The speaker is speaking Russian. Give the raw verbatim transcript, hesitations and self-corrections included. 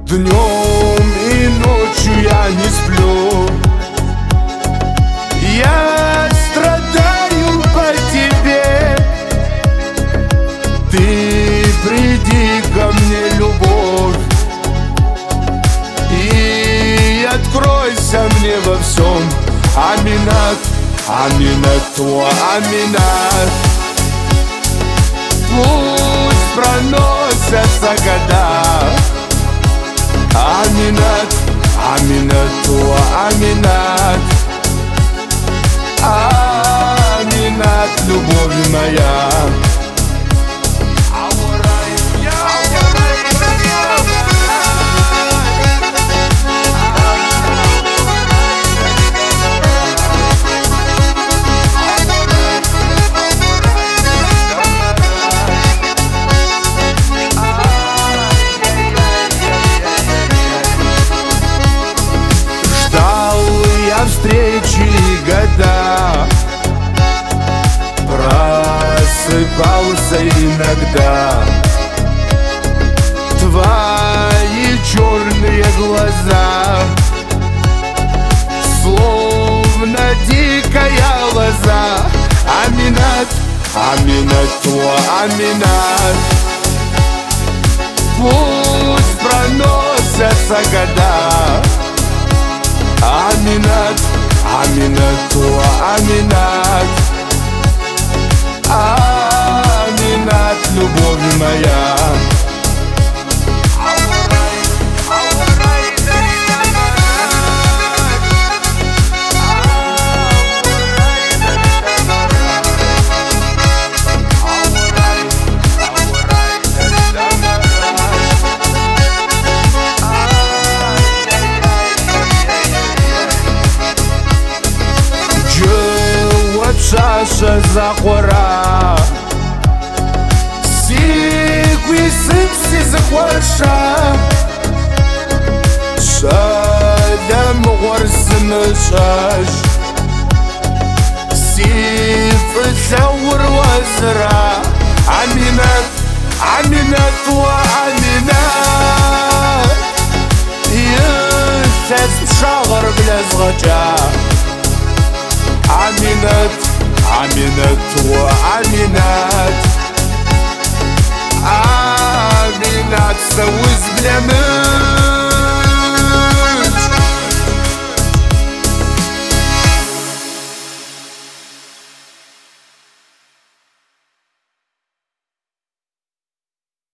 Днем и ночью я не сплю. Я страдаю по тебе. Ты приди ко мне, любовь, и откройся мне во всем. Аминат, аминат, о, аминат. Пусть проносятся года. Аминат, аминат, о, аминат. Аминат, любовь моя. Встречи года, просыпался иногда. Твои черные глаза, словно дикая лоза. Аминат, аминат, о, аминат. Пусть проносятся года. Аминат, аминат, о, аминат. Аминат, любовь моя. Шаша захора, сикви сипси захваша, шадам горсны шаш, сиф заур вазра. Аминат, аминат, о, аминат. Ешес шагар блязгача. Аминат, аминат, о, аминат.